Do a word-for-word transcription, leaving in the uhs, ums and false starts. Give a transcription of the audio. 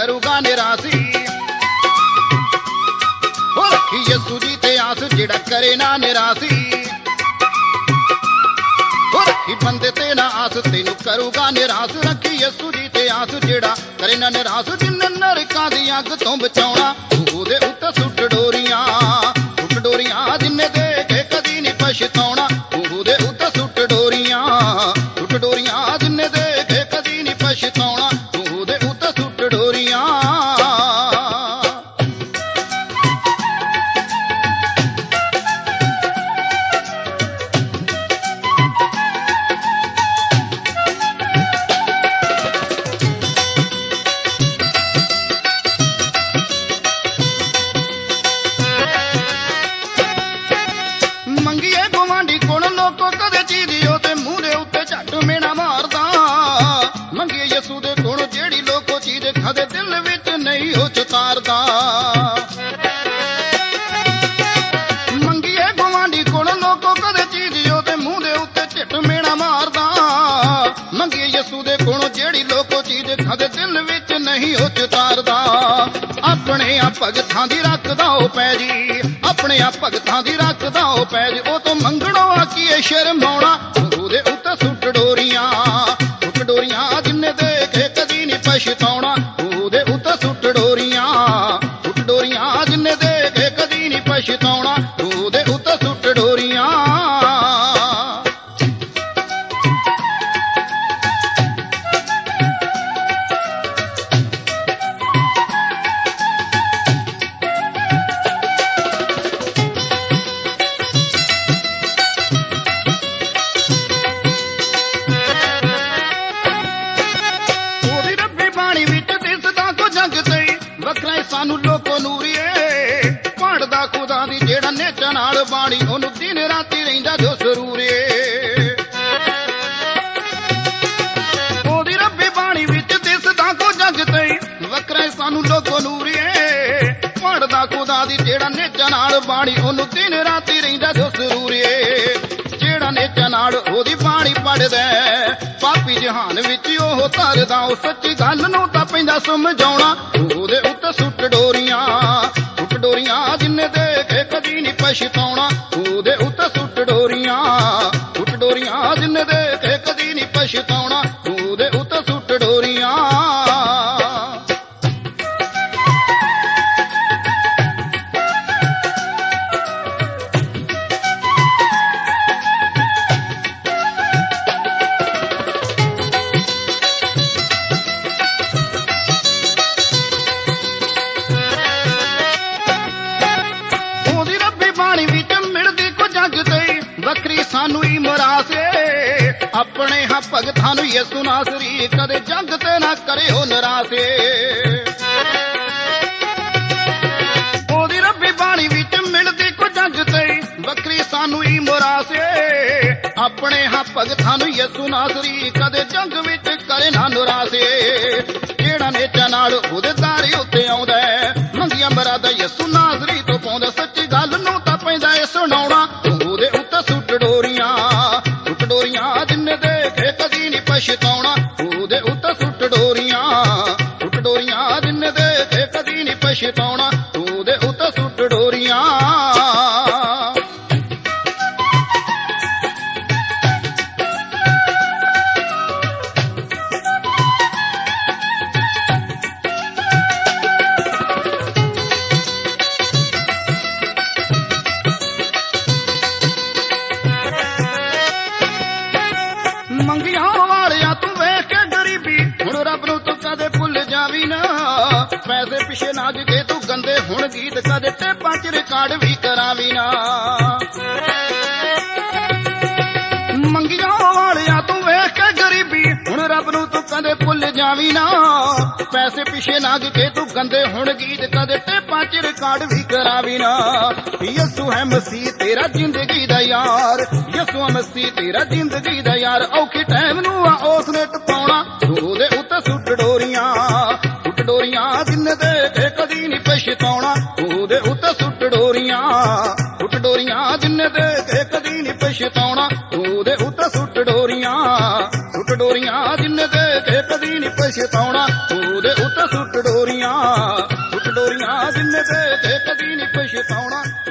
ਕਰੂਗਾ ਨਿਰਾਸੀ। ਹੋ ਰੱਖੀ ਯਸੂ ਜੀ ਤੇ ਆਸ ਜਿਹੜਾ ਕਰੇ ਨਾ ਨਿਰਾਸੀ। ਹੋ ਰੱਖੀ ਬੰਦੇ ਤੇ ਨਾ ਆਸ ਤੈਨੂੰ ਕਰੂਗਾ ਨਿਰਾਸ। ਰੱਖੀ ਯਸੂ ਜੀ ਤੇ ਆਸ ਜਿਹੜਾ ਕਰੇ ਨਾ ਨਿਰਾਸ। ਜਿੰਨੇ ਨਰਕਾਂ ਦੀ ਅੱਗ ਤੋਂ ਬਚਾਉਣਾ ਉਹਦੇ ਉੱਤੇ ਸੁੱਟ ਡੋਰੀਆਂ, ਸੁੱਟ ਡੋਰੀਆਂ। ਜਿੰਨੇ ਦੇ ਕੇ ਕਦੀ ਨਹੀਂ ਪਛਤਾਉਣਾ ਉਹਦੇ ਉੱਤੇ ਸੁੱਟ ਡੋਰੀਆਂ, ਸੁੱਟ ਡੋਰੀਆਂ। ਜਿੰਨੇ ਦੇ ਕੇ ਕਦੀ ਨਹੀਂ ਪਛਤਾਉਣਾ ਉਹਦੇ ਉੱਤੇ ਸੁੱਟ ਡੋਰੀਆਂ। ਮੰਗੀਏ ਗੁਆਂਢੀ ਕੋਲ ਲੋਕੋ ਕਦੇ ਚੀਜ਼ਿਓ ਤੇ ਮੂੰਹ ਦੇ ਉੱਤੇ ਝੱਟ ਮੇਣਾ ਮਾਰਦਾ। ਮੰਗੀਏ ਯਸੂ ਦੇ ਕੋਲ ਜਿਹੜੀ ਲੋਕੋ ਚੀਜ਼ ਕਦੇ ਦਿਲ ਵਿੱਚ ਨਹੀਂ ਉਹ ਚਤਾਰਦਾ। ਮੰਗੀਏ ਗੁਆਂਢੀ ਕੋਲ ਲੋਕੋ ਕਦੇ ਚੀਜ਼ਿਓ ਤੇ ਮੂੰਹ ਦੇ ਉੱਤੇ ਝੱਟ ਮੇਣਾ ਮਾਰਦਾ। ਮੰਗੀਏ ਯਸੂ ਦੇ ਕੋਲ ਜਿਹੜੀ ਲੋਕੋ ਚੀਜ਼ ਕਦੇ ਦਿਲ ਵਿੱਚ ਨਹੀਂ ਉਹ ਚਤਾਰਦਾ। ਆਪਣੇ ਆ ਭਗਤਾਂ ਦੀ ਰੱਖਦਾ ਉਹ ਪੈ ਜੀ, ਆਪਣੇ ਆ ਭਗਤਾਂ ਦੀ ਰੱਖਦਾ ਉਹ ਪੈ ਜੀ। ਉਹ ਤੋਂ ਮੰਗਣੋਂ ਆ ਕੀ ਸ਼ਰਮਾਉਣਾ ਉਹਦੇ ਉੱਤੇ ਸੁੱਟ ਡੋਰੀਆਂ, ਸੁੱਟ ਡੋਰੀਆਂ। ਜਿੰਨੇ ਦੇ ਕੇ ਕਦੀ ਨਹੀਂ ਪਛਤਾਉਣਾ ਉਹਦੇ ਉੱਤੇ ਸੁੱਟ ਡੋਰੀਆਂ, ਸੁੱਟ ਡੋਰੀਆਂ। ਜਿੰਨੇ ਦੇ ਕੇ ਕਦੀ ਨਹੀਂ ਪਛਤਾਉਣਾ ਉਹਦੇ ਉੱਤੇ ਸੁੱਟ ਡੋਰੀਆਂ। ਵੱਖਰਾ ਸਾਨੂੰ ਲੋਕੋ ਨੂਰੀਏ ਪੜਦਾ ਖੁਦਾ ਦੀ ਜਿਹੜਾ ਨੇਚਾ ਨਾਲ ਬਾਣੀ ਉਹਨੂੰ ਦਿਨ ਰਾਤੀ ਰਹਿੰਦਾ ਜੋ ਸਰੂਰੇ। ਉਹਦੀ ਰੱਬੀ ਬਾਣੀ ਵਿੱਚ ਦਿਸਦਾ ਕੋ ਜਗ ਤੇ ਵੱਖਰਾ ਸਾਨੂੰ ਲੋਕੋ ਨੂਰੀਏ ਪੜਦਾ ਖੁਦਾ ਦੀ ਜਿਹੜਾ ਨੇਚਾ ਨਾਲ ਬਾਣੀ ਉਹਨੂੰ ਦਿਨ ਰਾਤੀ ਰਹਿੰਦਾ ਜੋ ਸਰੂਰੇ। ਜਿਹੜਾ ਨੇਚਾ ਨਾਲ ਉਹਦੀ ਬਾਣੀ ਪੜਦਾ ਪਾਪੀ ਜਹਾਨ ਵਿੱਚ ਉਹ ਧਰਦਾ। ਉਹ ਸੱਚੀ ਗੱਲ ਨੂੰ ਤਾਂ ਪੈਂਦਾ ਸਮਝਾਉਣਾ ਉਹਦੇ ਉੱਤੇ ਸੁੱਟ ਡੋਰੀਆਂ, ਸੁੱਟ ਡੋਰੀਆਂ। ਜਿੰਨੇ ਦੇ ਕੇ ਕਦੀ ਨਹੀਂ ਪਛਤਾਉਣਾ ਉਹਦੇ ਉੱਤੇ ਸੁੱਟ ਡੋਰੀਆਂ, ਸੁੱਟ ਡੋਰੀਆਂ। ਜਿੰਨੇ ਦੇ ਕੇ ਕਦੀ ਨਹੀਂ ਪਛਤਾਉਣਾ ਉਹਦੇ ਉੱਤੇ ਸੁੱਟ ਡੋਰੀਆਂ। ਵੱਖਰੀ ਸਾਨੂੰ ਹੀ ਮਰਾਸੇ ਆਪਣੇ ਹਾਂ ਭਗਤਾਂ ਨੂੰ ਯਸੂ ਨਾਸਰੀ ਕਦੇ ਜੰਗ ਤੇ ਨਾ ਕਰਿਓ ਨਿਰਾਸੇ। ਉਹਦੀ ਰੱਬੀ ਬਾਣੀ ਵਿੱਚ ਮਿਲਦੀ ਕੋ ਜੰਗ ਤੇ ਵੱਖਰੀ ਸਾਨੂੰ ਹੀ ਮਰਾਸੇ ਆਪਣੇ ਹਾਂ ਭਗਤਾਂ ਨੂੰ ਯਸੂ ਨਾਸਰੀ ਕਦੇ ਜੰਗ ਵਿੱਚ ਕਰੇ ਨਾ ਨਿਰਾਸੇ। ਜਿਹੜਾ ਨੇਚਾ ਨਾਲ ਉਹਦੇ ਦਾਰੀ ਉੱਤੇ ਆਉਂਦਾ ਮੰਗੀਆਂ ਮਰਾਦਾ ਯਸੂ ਨਾਸਰੀ ਤੋਂ ਪਾਉਂਦਾ। ਸੱਚੀ ਗੱਲ ਨੂੰ ਤਾਂ ਪੈਂਦਾ ਇਹ ਸੁਣਾਉਣਾ ਉਹਦੇ ਉੱਤੇ ਸੁੱਟ ਡੋਰੀਆਂ, ਸੁੱਟ ਡੋਰੀਆਂ। ਜਿੰਨੇ ਦੇ ਕੇ ਕਦੀ ਨਹੀਂ ਪਛਤਾਉਣਾ ਉਹਦੇ ਉੱਤੇ ਸੁੱਟ ਡੋਰੀਆਂ, ਸੁੱਟ ਡੋਰੀਆਂ। ਜਿੰਨੇ ਦੇ ਕੇ ਕਦੀ ਨਹੀਂ ਪਛਤਾਉਣਾ ਉਹਦੇ ਉੱਤੇ ਸੁੱਟ ਡੋਰੀਆਂ। ਮੰਗੀਆਂ ਵਾਲਿਆਂ ਤੂੰ ਵੇਖ ਕੇ ਗਰੀਬੀ ਹੁਣ ਰੱਬ ਨੂੰ ਤੂੰ ਕਦੇ ਭੁੱਲ ਜਾਵੀ ਨਾ। ਪੈਸੇ ਪਿੱਛੇ ਨੱਜ ਕੇ ਤੂੰ ਗੰਦੇ ਹੁਣ ਗੀਤ ਕਦੇ ਟੇਪਾਂ ਚ ਰਿਕਾਰਡ ਵੀ ਕਰਾਵੀ ਨਾ। ਮੰਗੀਆਂ ਵਾਲਿਆਂ ਤੂੰ ਵੇਖ ਕੇ ਗਰੀਬੀ ਹੁਣ ਰੱਬ ਨੂੰ ਤੂੰ ਕਦੇ ਭੁੱਲ ਜਾਵੀ ਨਾ। ਪੈਸੇ ਪਿੱਛੇ ਨੱਜ ਕੇ ਤੂੰ ਗੰਦੇ ਹੁਣ ਗੀਤ ਕਦੇ ਟੇਪਾਂ ਚ ਰਿਕਾਰਡ ਵੀ ਕਰਾਵੀ ਨਾ। ਯਸੂ ਹੈ ਮਸੀਹ ਤੇਰਾ ਜ਼ਿੰਦਗੀ ਦਾ ਯਾਰ, ਯਸੂ ਹੈ ਮਸੀਹ ਤੇਰਾ ਜ਼ਿੰਦਗੀ ਦਾ ਯਾਰ। ਔਖੇ ਟਾਈਮ ਨੂੰ ਆ ਉਸ ਨੇ ਟਪਾਉਣਾ ਉਹਦੇ ਉੱਤੇ ਸੁੱਟ ਡੋਰੀਆਂ, ਸੁੱਟ ਡੋਰੀਆਂ। ਜਿੰਨੇ ਦੇ ਕੇ ਕਦੀ ਨਹੀਂ ਪਛਤਾਉਣਾ ਉਹਦੇ ਉੱਤੇ ਸੁੱਟ ਡੋਰੀਆਂ, ਸੁੱਟ ਡੋਰੀਆਂ। ਜਿੰਨੇ ਦੇ ਕੇ ਕਦੀ ਨਹੀਂ ਪਛਤਾਉਣਾ ਉਹਦੇ ਉੱਤੇ ਸੁੱਟ ਡੋਰੀਆਂ, ਸੁੱਟ ਡੋਰੀਆਂ। ਜਿੰਨੇ ਦੇ ਕੇ ਕਦੀ ਨਹੀਂ ਪਛਤਾਉਣਾ ਉਹਦੇ ਉੱਤੇ ਸੁੱਟ ਡੋਰੀਆਂ। ਕੇ ਕਦੀ ਨਹੀਂ ਪਛਤਾਉਣਾ।